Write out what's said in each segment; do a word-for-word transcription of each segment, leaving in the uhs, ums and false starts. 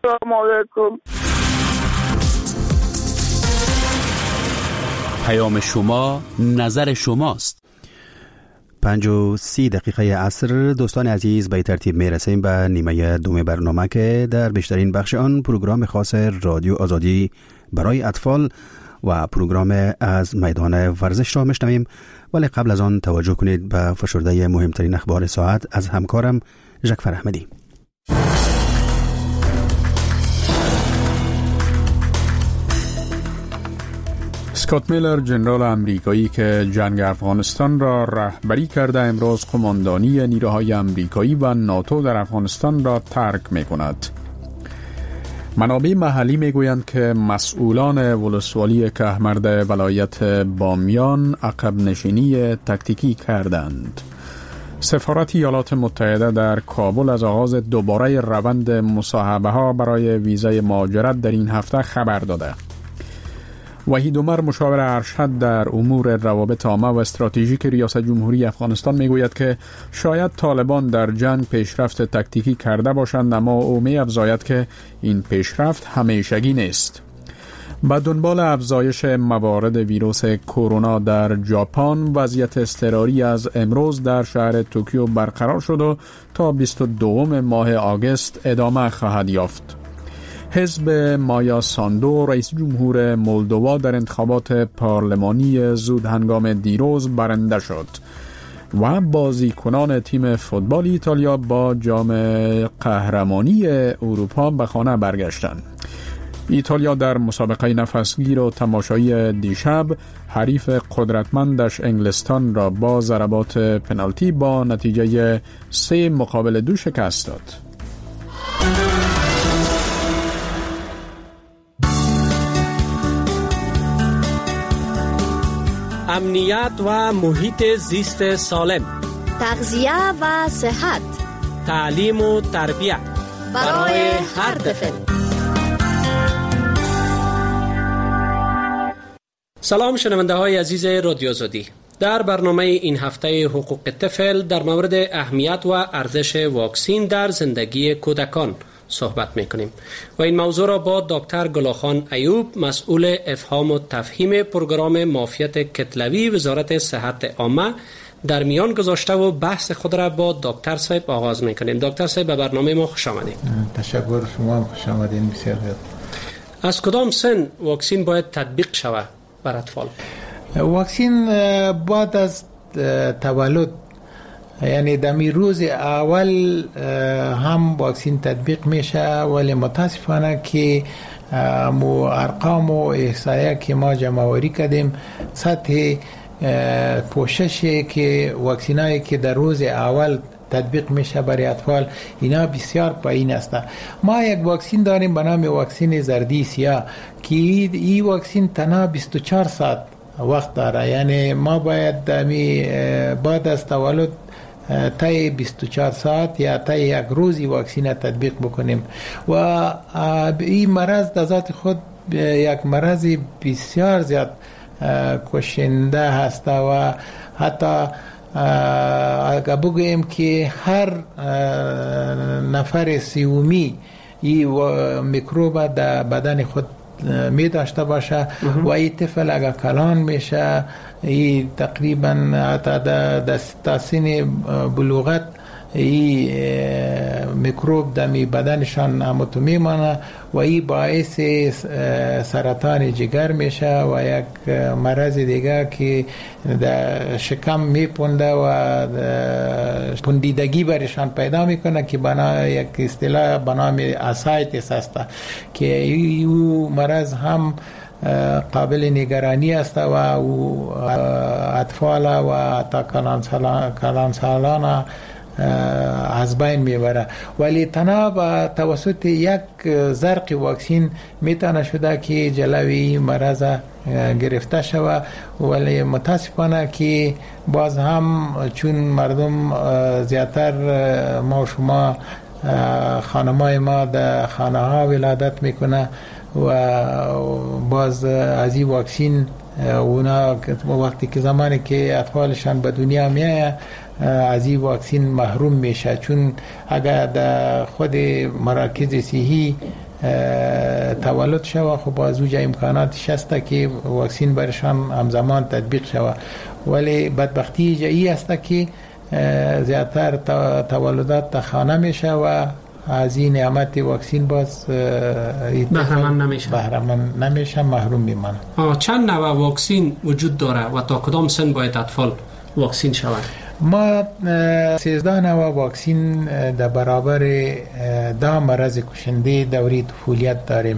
السلام علیکم. پیام شما نظر شماست. پنج و سی دقیقه عصر. دوستان عزیز، به ترتیب می رسیم به نیمه دوم برنامه که در بیشترین بخش آن پروگرام خاص رادیو آزادی برای اطفال و پروگرام از میدان ورزش را میشنویم، ولی قبل از آن توجه کنید به فشرده مهمترین اخبار ساعت از همکارم جعفر احمدی. اسکات میلر، ژنرال آمریکایی که جنگ افغانستان را رهبری کرده، امروز قماندانی نیروهای آمریکایی و ناتو در افغانستان را ترک می کند. منابع محلی می گویند که مسئولان ولسوالی کهمرد ولایت بامیان عقب نشینی تکتیکی کردند. سفارت ایالات متحده در کابل از آغاز دوباره روند مصاحبه ها برای ویزای مهاجرت در این هفته خبر داده. وحید عمر، مشاور ارشد در امور روابط عامه و استراتژیک ریاست جمهوری افغانستان، میگوید که شاید طالبان در جنگ پیشرفت تکتیکی کرده باشند، اما او می‌افزاید که این پیشرفت همیشگی نیست. با دنبال افزایش موارد ویروس کرونا در ژاپن، وضعیت اضطراری از امروز در شهر توکیو برقرار شد و تا بیست و دوم ماه آگوست ادامه خواهد یافت. حزب مایا ساندو، رئیس جمهور مولدووا، در انتخابات پارلمانی زود هنگام دیروز برنده شد و بازیکنان تیم فوتبال ایتالیا با جام قهرمانی اروپا به خانه برگشتند. ایتالیا در مسابقه نفسگیر و تماشایی دیشب حریف قدرتمندش انگلستان را با ضربات پنالتی با نتیجه سه مقابل دو شکست داد. امنیت و محیط زیست سالم، تغذیه و صحت، تعلیم و تربیت برای هر طفل. سلام شنونده های عزیز رادیو آزادی. در برنامه این هفته حقوق طفل در مورد اهمیت و ارزش واکسین در زندگی کودکان صحبت میکنیم و این موضوع را با دکتر گلاخان ایوب، مسئول افهام و تفهیم پروگرام معافیت کتلوی وزارت صحت عامه، در میان گذاشته و بحث خود را با دکتر صاحب آغاز میکنیم. دکتر صاحب، به برنامه ما خوش آمدید. تشکر، شما هم خوش آمدین. بسیار خوب. از کدام سن واکسین باید تطبیق شود بر اطفال؟ واکسین بعد از تولد، یعنی دمی روز اول هم واکسین تطبیق میشه، ولی متاسفانه که مو ارقام و احصایه که ما جمع‌آوری کردیم، سطح پوششی که واکسینایی که در روز اول تطبیق میشه برای اطفال، اینا بسیار پایین است. ما یک واکسین داریم به نام واکسین زردی سیاه که این واکسین تنها بیست و چهار ساعت وقت داره، یعنی ما باید دمی بعد از تولد طی بیست و چهار ساعت یا طی یک روزی واکسین تطبیق بکنیم و این مرض در ذات خود یک مرض بسیار زیاد کشنده هست و حتی اگر بگوییم که هر نفر سیومی این میکروب در بدن خود می داشته باشه و این طفل اگر کلان میشه، این تقریبا حتی در سن بلوغت این میکروب در بدنشان همتو میمانه و این باعث سرطان جگر میشه و یک مرض دیگه که در شکم میپونده و پوندیدگی برشان پیدا میکنه که بنا یک اصطلاح به نام اسایتس است که این مرض هم قابل نگرانی است و اطفال و حتی کلان سالان از بین میبره. ولی تنها با توسط یک زرق واکسین میتونه شده که جلوی مرض گرفته شود، ولی متاسفانه که باز هم چون مردم زیادتر ما و شما خانمای ما در خانه ها ولادت میکنه و باز از این واکسین اونا وقتی که زمانی که اطفالشان به دنیا میایه از این واکسین محروم میشه، چون اگر در خود مراکز صحی تولد شود، خب از اوجه امکاناتش هست که واکسین برشان همزمان تطبیق شود. ولی بدبختی جایی است که زیادتر تولدات خانه میشه و از این نعمت واکسین باز بهره‌مند نمیشه بهره‌مند نمیشه محروم میمانه. چند نوع واکسین وجود داره و تا کدام سن باید اطفال واکسین شوند؟ ما سیزده نوع واکسین در برابر ده مرض کشنده دوره طفولیت داریم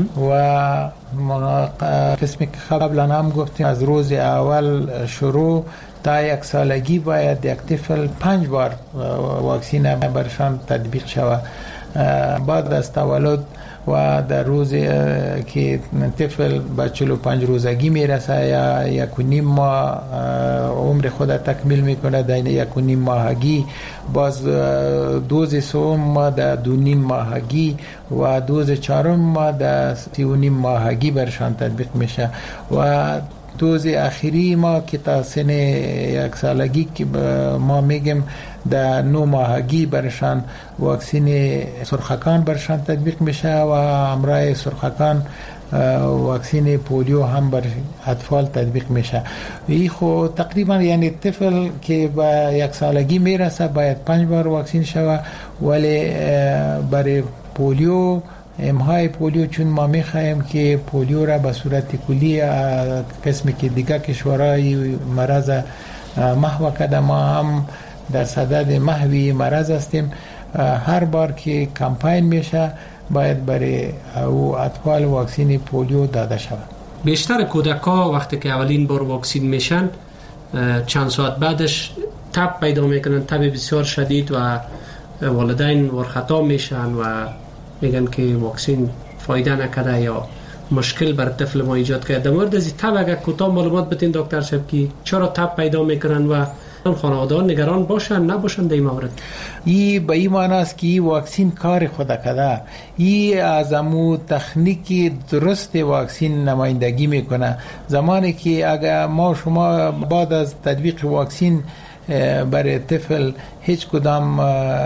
و قسمی که قبلا هم گفتیم از روز اول شروع تا یک سالگی باید یک طفل پنج بار واکسین برشان تطبیق شود. بعد از تولد و در روز که طفل به چهل و پنج روزگی میرسه یا یک و نیم ماه عمر خود تکمیل میکنه، در یک و نیم ماهگی باز دوز سوم ما در دو نیم ماهگی و دوز چهارم ما در سی و نیم ماهگی برشان تطبیق میشه و دوز اخیری ما که تا سن یک سالگی که ما میگیم در نو ماهگی برشان واکسین سرخکان برشان تطبیق میشه و همراه سرخکان واکسین پولیو هم بر اطفال تطبیق میشه. این خود تقریبا یعنی طفل که به یک سالگی میرسه باید پنج بار واکسین شود، ولی برای پولیو امهای پولیو چون ما میخواهیم که پولیو را به صورت کلی قسمی که دیگه کشورهای مرض محو کرده، ما هم در صدد محوی مرض هستیم. هر بار که کمپاین میشه باید برای او اطفال واکسین پولیو داده شود. بیشتر کودک‌ها وقتی که اولین بار واکسین میشن چند ساعت بعدش تب پیدا میکنن، تب بسیار شدید و والدین ورخطا میشن و میگن که واکسین فایده نکرده یا مشکل بر طفل ما ایجاد کرده. در مورد از تب اگر کوتاه معلومات بدین دکتر صاحب که چرا تب پیدا میکنن و خانواده نگران باشن نباشن در این مورد؟ ای به این معنی است که این واکسین کار خود کرده، این از امو تکنیک درست واکسین نمایندگی میکنه. زمانی که اگر ما شما بعد از تطبیق واکسین برای طفل هیچ کدام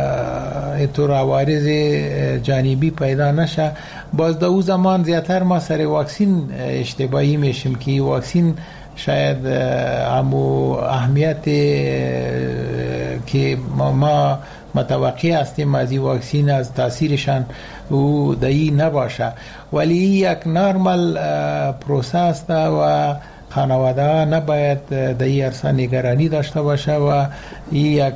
طور عوارض جانبی پیدا نشه، باز در او زمان زیادتر ما سر واکسین اشتباهی میشیم که واکسین شاید امو اهمیت که ما, ما متوقع هستیم از این واکسین از تاثیرشان او دایی نباشه، ولی یک نرمال پروسه است و خانواده ها نباید در این عرصه نگرانی داشته باشه و یک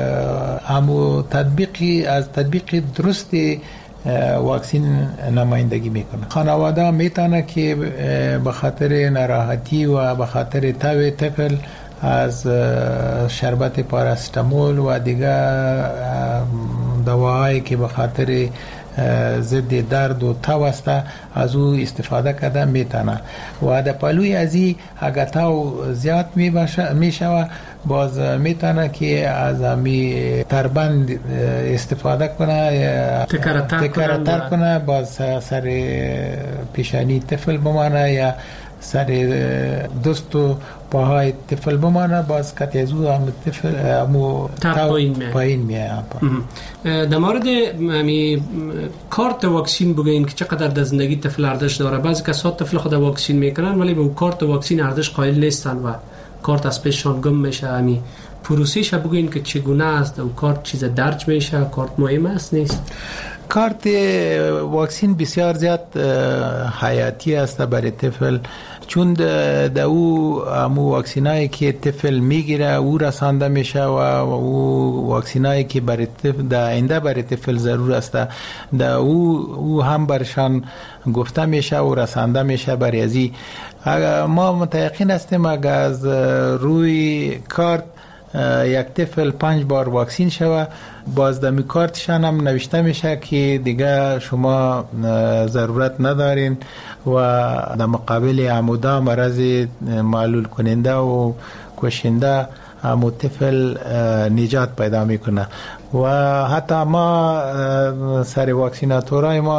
امو تطبیقی از تطبیق درست واکسین نمایندگی میکنه. خانواده ها میتونه که به خاطر ناراحتی و به خاطر تب طفل از شربت پاراستامول و دیگر دواهایی که به خاطر ضد درد و تب است از او استفاده کرده میتونه و در پلوی از این اگر تب زیاد میشه باز میتونه که از همی تربند استفاده کنه، تکراتر کنه، باز سر پیشانی طفل بمانه یا سر دست و پاهای طفل بمانه، باز کتی از او هم طفل همو پایین میه. در مورد همی کارت واکسین بگوین که چقدر در زندگی طفل ارزش داره. بعضی کسا طفل خود واکسین میکنن ولی به او کارت واکسین ارزش قائل نیستن و کارت از پیششان گم میشه. همی پروسیش بگوین که چگونه است او کارت چیز درج میشه، کارت مهم است نیست؟ کارت واکسین بسیار زیاد حیاتی است برای طفل، چون در او امو واکسینایی که طفل میگیره او رسانده میشه و او واکسینایی که برای طفل در آینده برای طفل ضرور است در او او هم برشان گفته میشه و رسانده میشه. برای ازی ما متیقن هستیم اگر از روی کارت یک طفل پنج بار واکسین شوه، باز دمی کارتشان هم نوشته میشه که دیگه شما ضرورت ندارین و در مقابل عمودا مرض معلول کننده و کشنده همو طفل نجات پیدا میکنه. و حتی ما سر واکسیناتورای ما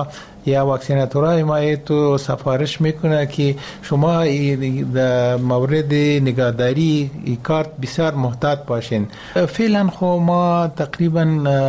یا واکسیناتورای ما تو سفارش میکنه که شما در مورد نگهداری کارت بسیار محتاط باشین. فعلا خو ما تقریبا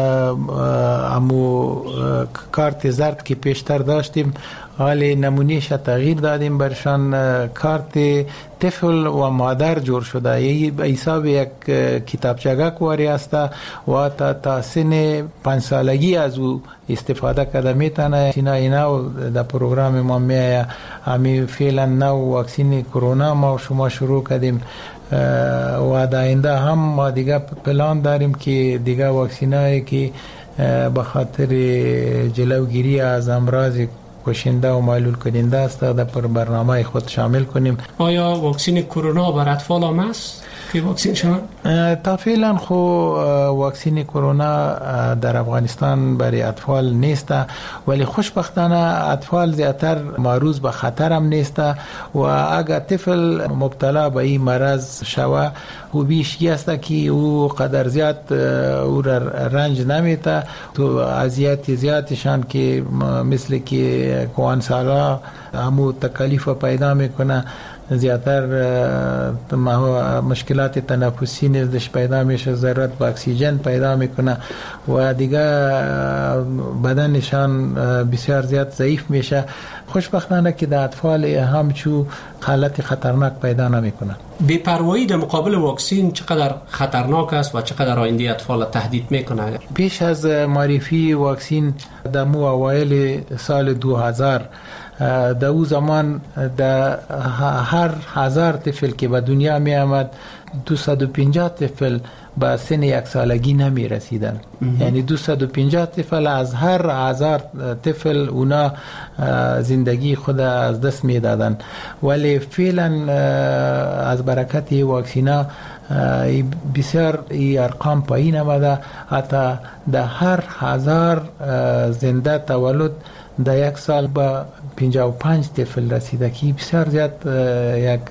امو کارت زرد که پیشتر داشتیم حالی نمونهش تغییر دادیم برشان کارت طفل و مادر جور شده. یه حساب یک کتابچه کواری است و تا, تا سن پنج سالگی از او استفاده کرده میتونه. اینا اینا در پروگرام ما میایه. همی فعلا نو واکسین کرونا ما شما شروع کردیم و در آینده هم ما دیگه پلان داریم که دیگه واکسینایی که به خاطر جلوگیری از امراض کشنده و معلول کننده است در برنامه خود شامل کنیم. آیا واکسین کرونا بر اطفال هم است که واکسین شما؟ تا فعلا خو واکسین کرونا در افغانستان برای اطفال نیست، ولی خوشبختانه اطفال زیادتر معرض به خطر هم نیست و اگر طفل مبتلا به این مرض شوه او بیشی است که او قدر زیاد او رنج نمیته. تو اذیت زیادشان که مثل که کوان سالا همو تکلیف پیدا میکنه، زیادتر مشکلات تنفسی نزدش پیدا میشه، ضرورت به اکسیژن پیدا میکنه و دیگه بدنشان بسیار زیاد ضعیف میشه. خوشبختانه که در اطفال همچو حالت خطرناک پیدا نمیکنه. بی‌پروایی در مقابل واکسین چقدر خطرناک است و چقدر آینده اطفال تهدید میکنه؟ پیش از معرفی واکسین در مو اوایل سال دو هزار در او زمان در هر هزار طفل که به دنیا می آمد دویست و پنجاه طفل به سن یک سالگی نمی رسیدن. یعنی دویست و پنجاه طفل از هر هزار طفل اونا زندگی خود از دست می دادن. ولی فعلا از برکت واکسینا بسیار ای ارقام پایین آمده. حتی در هر هزار زنده تولد در یک سال با پنجاه و پنج طفل رسیده که بسیار زیاد یک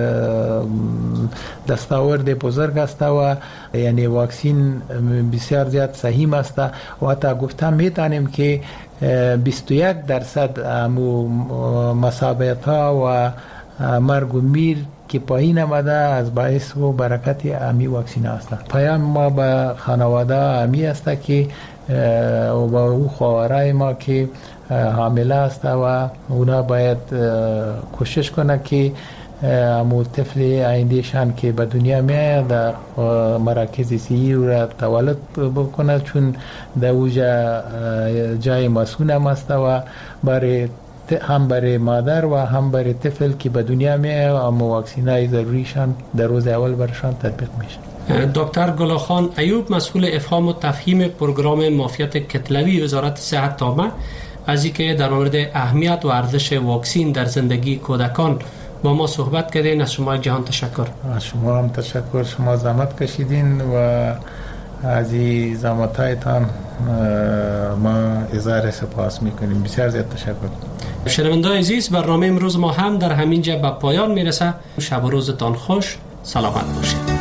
دستاورد بزرگ است و یعنی واکسین بسیار زیاد سهیم است و حتی گفتم میتونیم که بیست و یک درصد مصابیت ها و مرگ و میر که پایین آمده از باعث و برکت امی واکسین است. پیام ما به خانواده امی است که و با او خواهرای ما که حامله است و اونا باید کوشش کنه که امو طفل آیندهشان که به دنیا میاد در مراکز صحی را تولد بکنه، چون در اوجا جای مسئول هم است و برای هم برای مادر و هم برای طفل که به دنیا میاد امو واکسینای ضروریشان در روز اول برشان تطبیق میشه. دکتر گلاخان ایوب، مسئول افهام و تفهیم پروگرام معافیت کتلوی وزارت صحت عامه، از اینکه در مورد اهمیت و ارزش واکسین در زندگی کودکان با ما صحبت کردین، از شما جهان تشکر. از شما هم تشکر، شما زحمت کشیدین و از این زحمتایتان ما اظهار سپاس میکنیم. بسیار زیاد تشکر. شنوندگان عزیز، برنامه امروز ما هم در همین جا به پایان میرسه. شب و روزتان خوش، سلامت باشید.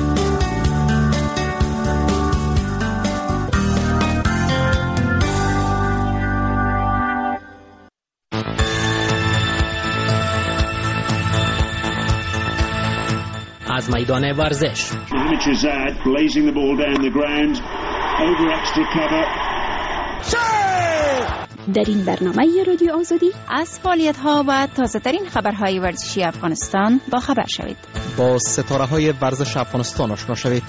از میدان ورزش در این برنامه رادیو آزادی از فعالیت‌ها و تازه‌ترین خبرهای ورزشی افغانستان با خبر شوید. با ستاره‌های ورزش افغانستان آشنا شوید.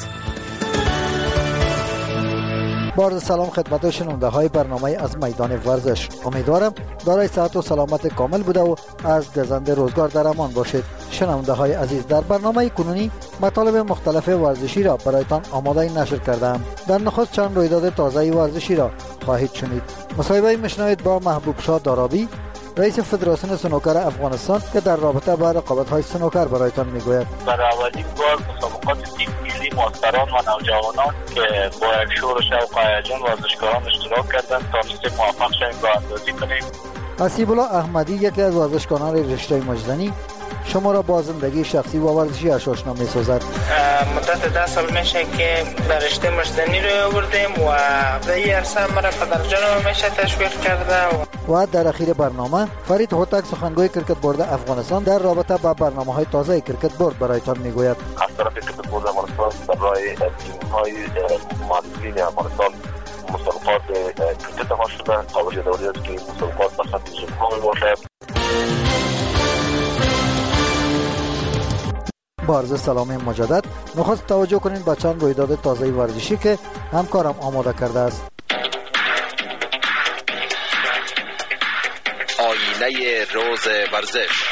با سلام خدمت شنونده‌های برنامه از میدان ورزش. امیدوارم دارای صحت و سلامت کامل بوده و از گزنده روزگار در امان باشید. شنونده‌های عزیز، در برنامه کنونی مطالب مختلف ورزشی را برایتان آماده نشر کردم. در نخست چند رویداد تازه ورزشی را خواهید شنید. مصاحبه میشنوید با محبوب شاه دارابی، رئیس فدراسیون سنوکر افغانستان، که در رابطه با رقابت‌های سنوکر برایتان میگوید. برای اولین بار مسابقات تیم ملی مستران و نوجوانان که با یک شور و شوق و هیجان ورزشکاران اشتراک کردند تونستیم موفق شویم راه اندازی کنیم. حسیب الله احمدی، یکی از ورزشکاران رشته مجزنی، شما را با زندگی شخصی و ورزشی آشنا می‌سازد. مدت ده سال میشه که در رشته مشتنی رو آوردیم و در این عرصه مرا پدرجانم میشه تشویق کرده. و در اخیر برنامه فرید هوتک سخنگوی کرکت بورد افغانستان در رابطه با برنامه‌های تازه کرکت بورد برایتان میگوید. از طرف کرکت بورد افغانستان برای تیم‌های معلولین افغانستان مسابقات کرکت ها شده. حوالی دوری است که مسابقات به سطح جمهوری باشد. با عرض سلام مجدد نخست توجه کنید به چند رویداد تازه ورزشی که همکارم آماده کرده است. آینه روز ورزش.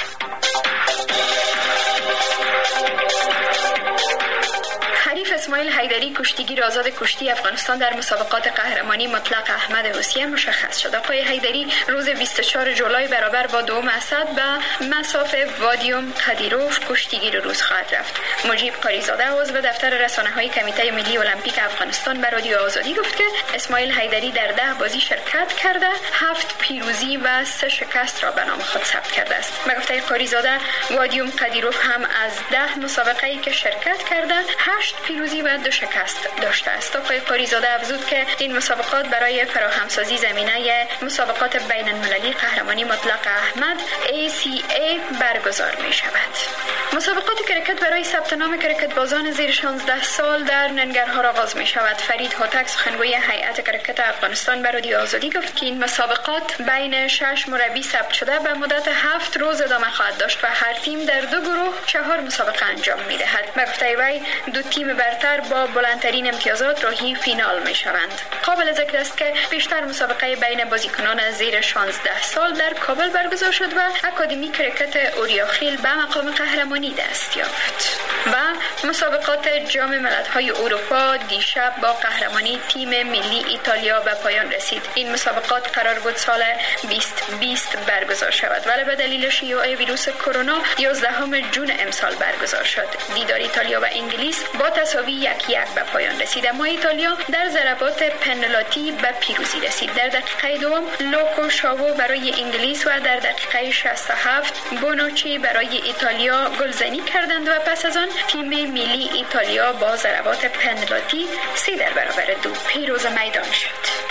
حریف اسماعیل حیدری کشتیگیر آزاد کشتی افغانستان در مسابقات قهرمانی مطلق احمد حوثیه مشخص شد. آقای حیدری روز بیست و چهارم جولای برابر با دوم اسد به مسافه وادیوم قدیروف کشتیگیر روز خواهد رفت. مجیب قاریزاده عضو دفتر رسانه‌های کمیته ملی المپیک افغانستان به رادیو آزادی گفت که اسماعیل حیدری در ده بازی شرکت کرده، هفت پیروزی و سه شکست را به نام خود ثبت کرده است. به گفته قاریزاده وادیوم قدیروف هم از ده مسابقه‌ای که شرکت کرده هشت پیروزی و دو شکست داشته است. آقای قاریزاده افزود که این مسابقات برای فراهمسازی زمینه مسابقات بین المللی قهرمانی مطلق احمد ای سی ای برگزار می شود. مسابقات کرکت برای ثبت نام کرکت بازان زیر شانزده سال در ننگرهار آغاز می شود. فرید هوتک سخنگوی هیئت کرکت افغانستان به رادیو آزادی گفت که این مسابقات بین شش مربی ثبت شده به مدت هفت روز ادامه خواهد داشت و هر تیم در دو گروه چهار مسابقه انجام می دهد. به گفته وی دو تیم برتر با بلندترین امتیازات راهی فینال می شوند. قابل ذکر است که بیشتر مسابقه بین بازیکنان زیر شانزده سال در کابل برگزار شد و اکادمی کرکت اوریاخیل به مقام قهرمانی دست یافت. و مسابقات جام ملت‌های اروپا دیشب با قهرمانی تیم ملی ایتالیا به پایان رسید. این مسابقات قرار بود سال بیست بیست برگزار شود ولی به دلیل شیوع ویروس کرونا یازدهم ژوئن امسال برگزار شد. دیدار ایتالیا و انگلیس با تساوی یک یک به پایان رسید، اما ایتالیا در ضربات پنالتی به پیروزی رسید. در دقیقه دوم لوکو شاوو برای انگلیس و در دقیقه شصت و هفت بونوچی برای ایتالیا گلزنی کردند و پس از آن تیم ملی ایتالیا با ضربات پنالتی سه در برابر دو پیروز میدان شد.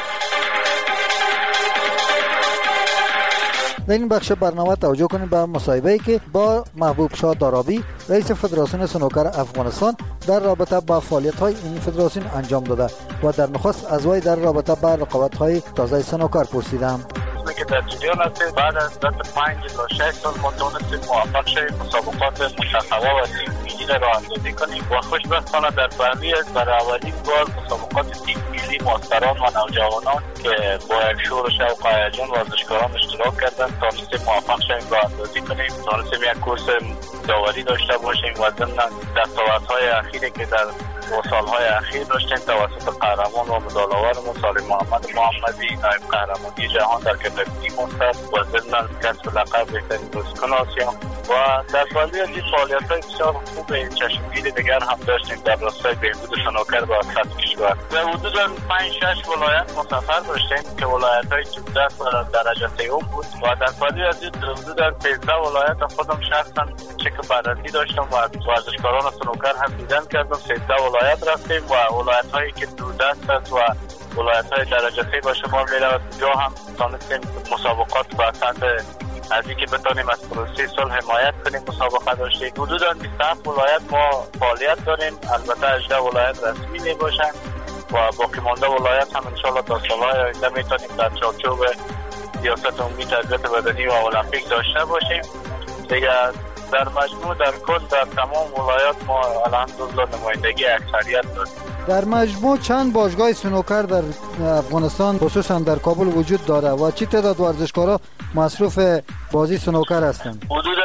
در این بخش برنامه توجه کنید به مصاحبه‌ای که با محبوب شاه دارابی رئیس فدراسیون سنوکر افغانستان در رابطه با فعالیت‌های این فدراسیون انجام داده و در نخست از وی در رابطه با رقابت‌های تازه سنوکر پرسیدم. که در جریان هستیم بعد از دست پنج تا شش سال ما تونستیم موفق شویم مسابقات مشخصه و تیم ملی را اندازی کنیم و خوشبختانه در بردی است برای اولین بار مسابقات تیم ملی مستران و نوجوانان که با یک شور و شوق و هیجان ورزشکاران اشتراک کردند تونستیم موفق شویم را اندازی کنیم، تونستیم یک کورس داوری داشته باشیم و ضمن دستاوردهای اخیری که در و سالهای اخیر داشتیم توسط قهرمان و مدال‌آورمون سالم محمد محمدی نایب قهرمانی جهان در کتبی مستر و ضمن کسب لقب بهترین بازیکن آسیا و در بازی از این فعالیت‌های بسیار خوب چشمگیر دیگر هم داشتیم در راستای بهبود سنوکر و سطح کشور. در حدود پنج شش ولایت مسافر داشتیم که ولایت‌های چهارده و درجه سوم بود و در بازی از این حدود سیزده ولایت خودم شخصا چک بررسی داشتم و ورزشکاران سنوکر هم دیدن کردم. سیزده ولایت رفتیم و ولایت‌هایی که دوردست است و ولایت‌های درجه سه با شما می‌رود جا هم تانستیم مسابقات با سطح از اینکه بتانیم از پروسه صلح حمایت کنیم مسابقه داشتیم. حدوداً بیست و هفت ولایت ما فعالیت داریم، البته هجده ولایت رسمی میباشند و باقی مانده ولایت هم انشالله تا سالهای آینده میتونیم در چارچوب سیاست عمومی تربیت بدنی و المپیک داشته باشیم. دیگه در مجموع در کل در تمام ولایات ما الحمدلله نمایندگی اکثریت داریم. در مجموع چند باشگاه سنوکر در افغانستان خصوصا در کابل وجود داره و چه تعداد ورزشکارا مصروف بازی سنوکر هستند؟ حدوداً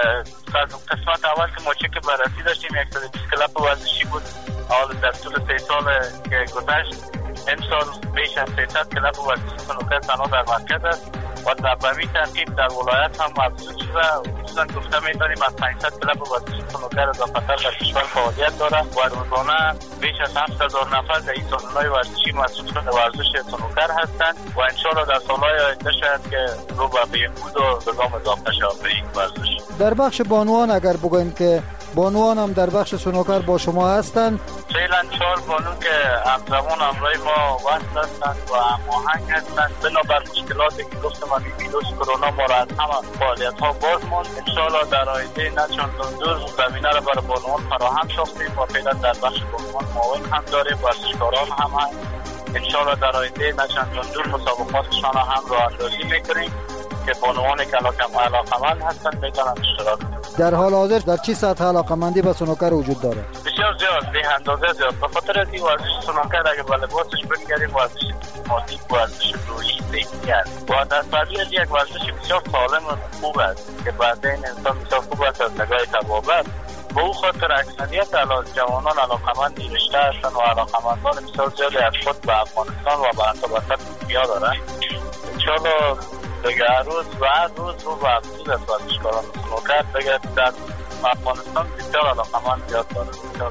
قسمت اول که ما چک بررسی داشتیم صد و بیست کلاب ورزشی بود. حالا در طول سه سال که گذشت امسال بیش از سیصد کلاب ورزشی سنوکر تنها در مرکز است و در همین ترتیب در ولایت هم افزایش شده. خصوصا گفته می‌تونیم از پانصد کلب ورزشی سنوکر اضافه‌تر در کشور فعالیت دارد و روزانه بیش از هفت هزار نفر در این سالن‌های ورزشی مصروف به ورزش سنوکر هستند و انشاءالله در سال‌های آینده شاید که رو به بهبود و نظام اضافه شود به این ورزش. در بخش بانوان اگر بگویم که بانوان هم در بخش سنوکر با شما هستند؟ فعلا چهار بانو که همزمان همراه ما وصل هستند و هماهنگ هستند. بنابر مشکلاتی که گفتم از ویروس کرونا ما را از همه فعالیت‌ها باز ماند. انشاءالله در آینده نه چندان دور زمینه را برای بانوان فراهم ساختیم و فعلا در بخش بانوان معاون هم داریم، ورزشکاران هم هست. انشاءالله در آینده نه چندان دور مسابقاتشان هم راه اندازی می‌کنیم که بانوانی که علاقه‌مند هستند میتونن اشتراک کنند. در حال حاضر در چه سطح علاقه‌مندی به سنوکر وجود داره؟ بسیار زیاد، به اندازه زیاد. به خاطر از این ورزش سنوکر اگه به لباسش بنگریم ورزش مادی، ورزش روحی، ذهنی است و در طبیعت یک ورزش بسیار سالم و خوب است که بعدین انسان بسیار خوب است از نگاه طبابت. به او خاطر اکثریت جوانان علاقه‌مند این رشته هستند و علاقه‌مندان بسیار زیادی از خود به افغانستان و به ارتباطات دنیا دارند. انشاءالله دیگه هر روز و هر روز رو به افزود از ورزشکاران سنوکر دیگه در افغانستان بسیار علاقه‌مند زیاد داره.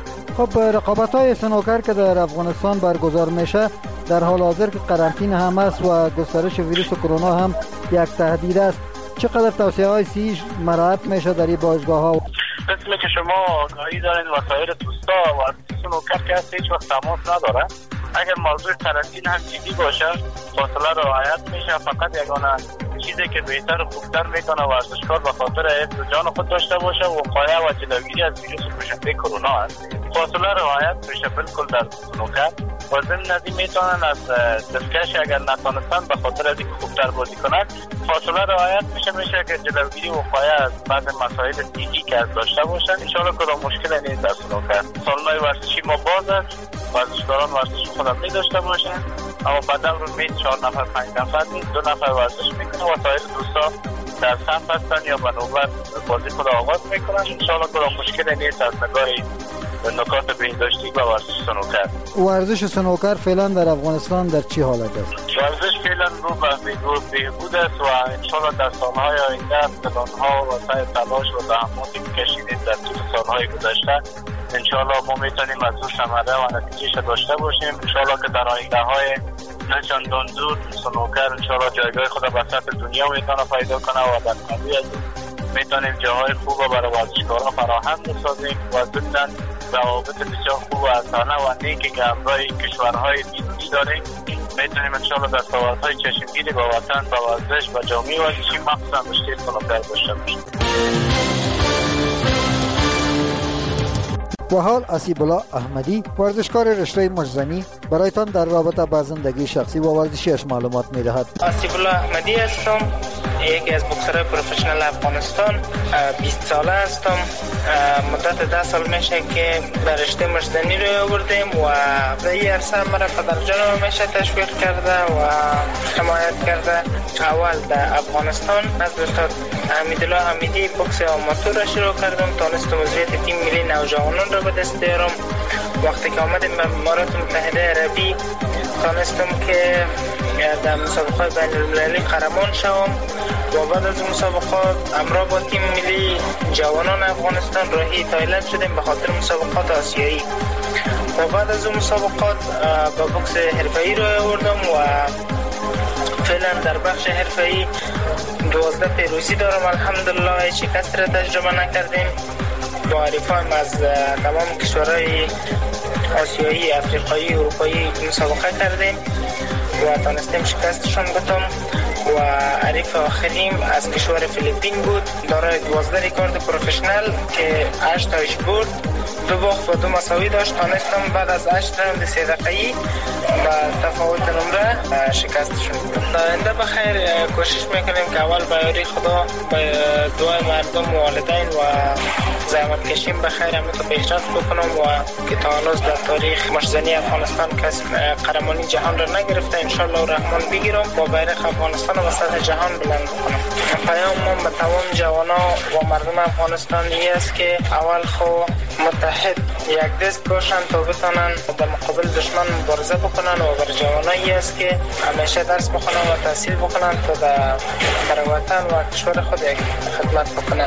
خب رقابت‌های سنوکر که در افغانستان برگزار میشه در حال حاضر که قرنطینه هم است و گسترش ویروس کرونا هم یک تهدید است، چقدر توصیه‌های صحی مراعات میشه در این باشگاه‌ها؟ مثل که شما آگاهی دارین وسایل دوستا و سنوکر که هست هیچ وقت تماس نداره. اگر موضوع قرنطینه هم جدی باشه فاصله رعایت میشه. فقط یگانه چیزی که بهتر و خوبتر میکنه ورزشکار به خاطر حفظ جان خود داشته باشه وقایه و جلوگیری از ویروس کشنده کرونا است. فاصله رعایت میشه بالکل در سنوکر و ضمن از این میتونن از دستکش اگر نتونستن به خاطر از اینکه خوبتر بازی کنند فاصله رعایت میشه میشه که جلوگیری و وقایه از بعض مسائل دیگی که از داشته باشن. ان شاء الله کدام مشکلی نیست در سنوکر. سالن‌های ورزشی ما باز است، ورزشکاران ورزش خودم می داشته باشن، اما بعد رو می چهار نفر پنج نفر نیست، دو نفر ورزش میکنه و سایر دوستا در صف هستن یا به نوبت بازی خود آغاز میکنن. انشاءالله کدام مشکلی نیست از نگاه نکات بهداشتی و ورزش سنوکر. ورزش سنوکر فعلا در افغانستان در چی حالت است؟ ورزش فعلا رو به بهبود است و انشاءالله در سالهای آینده پلان‌ها و سعی تلاش و زحماتی که کشیدیم در طول سالهای گذشته انشاءالله ما میتونیم از او ثمره و نتیجهش داشته باشیم. انشاءالله که در آینده‌های نه چندان دور سنوکر انشاءالله جایگاه خود به سطح دنیا میتونه پیدا کنه و در طبیعت میتونیم جاهای خوب برای ورزشکاران فراهم بسازیم و ضمن روابط بسیار خوب و اسانه و نیکی که همراه کشورهای دیگری داریم میتونیم انشاءالله در دستاوردهای چشمگیری با وطن با ورزش و جامعه ورزشی مخصوصا رشته سنوکر داشته باشیم. و حال اسیب الله احمدی ورزشکار رشته مشزنی برایتان در رابطه با زندگی شخصی و ورزشیش معلومات میدهد. اسیب الله احمدی هستم، یکی از بوکسرهای پروفشنال افغانستان. بیست ساله هستم. مدت ده سال میشه که در رشته مشزنی روی آوردیم و در این عرصه مرا پدرجانم میشه تشویق کرده و حمایت کرده. اول در افغانستان از استاد حمیدالله حمیدی بوکس آماتور را شروع کردم، تانستم عضویت تیم ملی نوجوانان را به دست بیارم. وقتی که آمدیم به امارات متحده عربی تانستم که در مسابقات بین المللی قهرمان شوم و بعد از مسابقات همراه با تیم ملی جوانان افغانستان راهی تایلند شدیم به خاطر مسابقات آسیایی و بعد از اون مسابقات با بوکس حرفه‌ای رو آوردم و فعلا در بخش حرفه‌ای دوازده پیروزی دارم. الحمدلله شکست را تجربه نکردیم. با حریفان از تمام کشورهای آسیایی، افریقایی، اروپایی مسابقه کردیم و تانستیم شکستشون بدم و حریف آخریم از کشور فیلیپین بود، دارای دوازده ریکارد پروفشنال که هشت تاش برد، دو باخت و دو مساوی داشت. تانستم بعد از هشت راند سه دقیقه‌ای و تفاوت نمره شکستشون بدم. در آینده بخیر کوشش میکنیم که اول با یاری خدا با دعای مردم و والدین و زحمت کشیم بخیر همینطور پیشرفت بکنم و که تا هنوز در تاریخ مشزنی افغانستان کسی قهرمانی جهان را نگرفته انشالله الرحمن بگیرم و بیرق افغانستان و سطح جهان بلند کنم. پیام ما به تمام جوانا و مردم افغانستانی است که اول خو متحد یک دست باشن تا بتونن در مقابل دشمن مبارزه بکنن و بر جوانایی است که همیشه درس بخونن و تحصیل بکنن تا در وطن و کشور خود یک خدمت بکنن.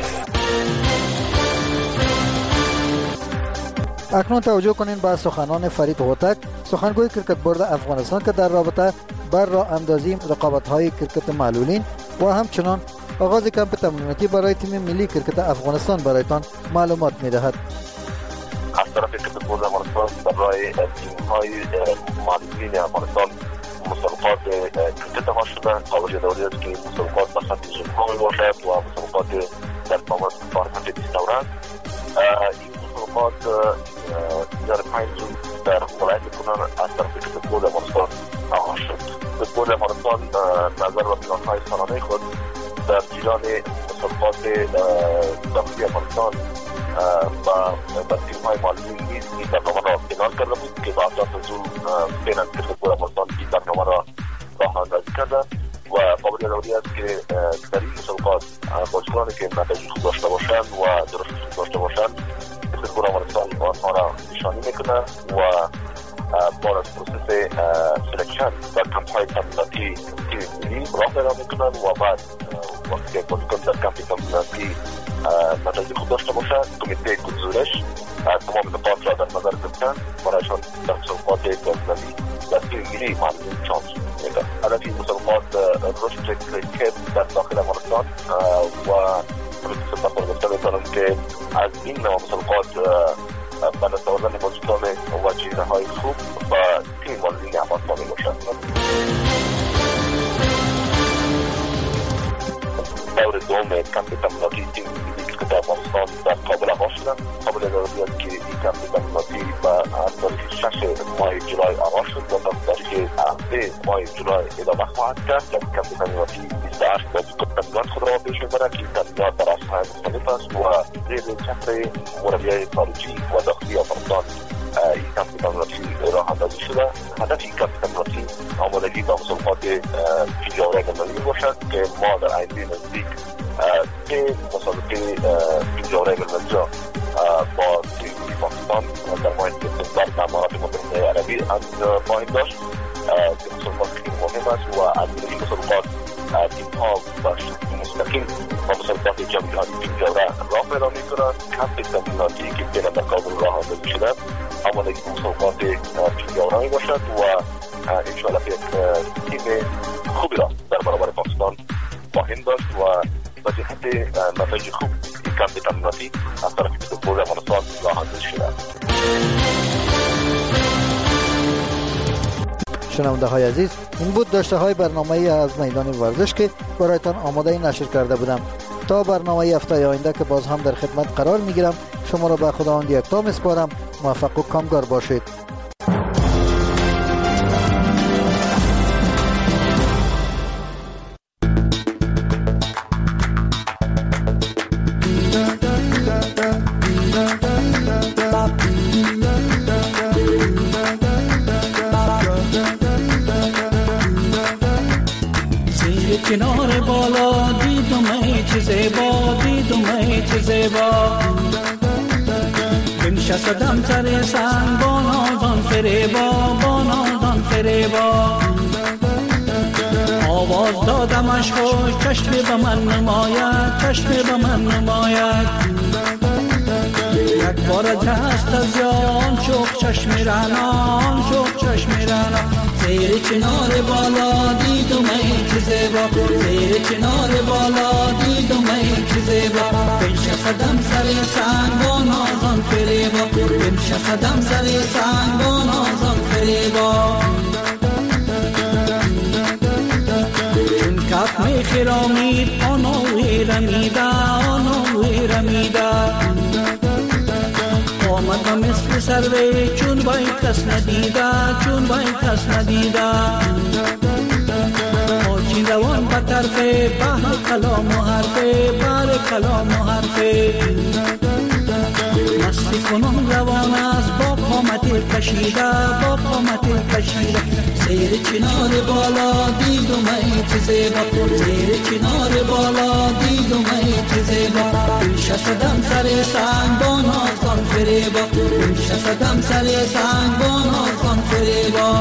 اکنون توجه کنین به سخنان فرید هوتک، سخنگوی کرکت بورد افغانستان که در رابطه بر راه اندازی رقابت‌های کرکت معلولین و همچنان آغاز کمپ تمریناتی برای تیم ملی کرکت افغانستان برایتان معلومات می‌دهد. از طرف کرکت بورد افغانستان برای تیم‌های معلولین افغانستان مسابقات کرکت ها شده. قابل داری است که مسابقات به خط جمهوری باشد و مسابقات در فارمت بیست دوران. این مسابقات در پنج روز در ولایت کنن از طرف کرکت بورد افغانستان آغاز شد. کرکت بورد افغانستان نظر به پلان‌های سالانه خود در جریان مسابقات داخلی افغانستان و تیم‌های معلولین نیز این برنامه را اعلان کرده بود که با اساس از او فعلا کرکت بورد افغانستان این برنامه را راه اندازی کرده و قابل داری است که در این مسابقات بازیکنانی که نتایج خوب داشته باشند و درست خوب داشته باشند کرکت بورد افغانستان آنها را نشانی میکنه و بعد از پروسس سلکشن و کمپ‌های تمریناتی تیم ملی راه پیدا میکنن و بعد وقتی که بازیکن در کمپ تمریناتی نتایج خوب داشته باشد کمیته گزارش تمام نقاط را در نظر گرفتن برایشان در مسابقات بین‌المللی در تیم ملی معلولین شانس میدن. هدف این مسابقات رشد کرکت در داخل افغانستان و پروسس بخور گرفته میکنم که از این نوع مسابقات به دست آوردن بازیکن و چهره‌های خوب و تیم معلولین افغانستان میباشد. دور دوم کمپ تمریناتی تیم ملی کرکت افغانستان در کابل آغاز شده. قابل داری است که این کمپ تمریناتی از تاریخ شش ماه جولای آغاز شد و تا تاریخ هفده ماه جولای ادامه خواهد کرد. کمپ تمریناتی بیست و هشت بازیکن تمرینات خود را پیش میبرد که این تمرینات در اصل‌های مختلف است و زیر چتر مربیای خارجی و داخلی افغانستان این کمپ تمریناتی راه اندازی شده. هدف این کمپ تمریناتی آمادگی با مسابقات جمهوری بین‌المللی باشد که ما در آینده نزدیک سه مسابقه جمهوری بین‌المللی را با تیم پاکستان در ماه سپتامبر در امارات متحده عربی خواهیم داشت که مسابقات خیلی مهم است و از این مسابقات تیم‌ها با شکل مستقیم با مسابقات جمهوری تیم جمهوری راه پیدا می‌کنند. کمپ تمریناتی که فعلا در کابل راه اندازی شده آمادگی مسابقات جمهوری باشد و انشاءالله یک تیم خوبی را در برابر پاکستان خواهیم داشت و به جهت نتایج خوب این کمپ تمریناتی از طرف کرکت بورد افغانستان راه اندازی شده. شنونده های عزیز، این بود داشته های برنامه از میدان ورزش که برایتان آماده نشر کرده بودم. تا برنامه هفته آینده که باز هم در خدمت قرار میگیرم شما را به خداوند یکتا میسپارم. موفق و کامگار باشید. کنار بالا دیدم ای چه زیبا دیدم ای چه زیبا بنشستم سر سنگ با نازان فریبا با نازان فریبا آواز دادمش خوش چشم به من نماید چشم به من نماید یک بار دست از یان شوق چشم رنان شوق چشم رنان زیر چنار بالا دیدم ای چه زیبا زیر چنار بالا دیدم ای چه زیبا بنشستم سر سنگ با نازان فریبا بنشستم سر سنگ با نازان فریبا چون کف می خرامید آنوی رمیده آنوی رمیده آمد و مثل سروی چون بای کس ندیده چون بای کس ندیده آچین روان به طرف بحر کلام و حرفه بحر کلام و حرفه مستی کنم روان است با قامت کشیده با قامت کشیده زیر چنار بالا دیدم ای چه زیبا زیر چنار بالا شصدم سر سنگ بان آزان فریبا شصدم سر سنگ بان آزان فریبا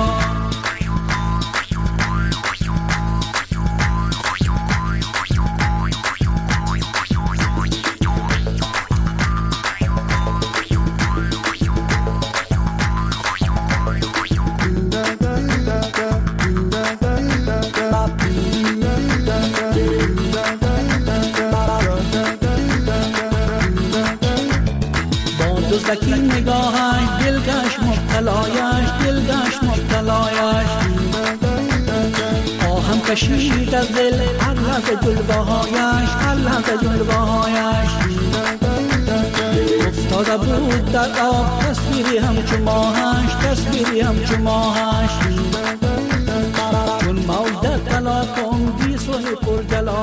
دزدکی نگاهش دلگش مبتلایش دلگش مبتلایش آهم کشید از دل هر لحظه جلوهایش هر لحظه جلوهایش افتاده بود در آب تصویری همچو ماهش تصویری همچو ماهش چون موج در تلاطم گیسوی پر جلا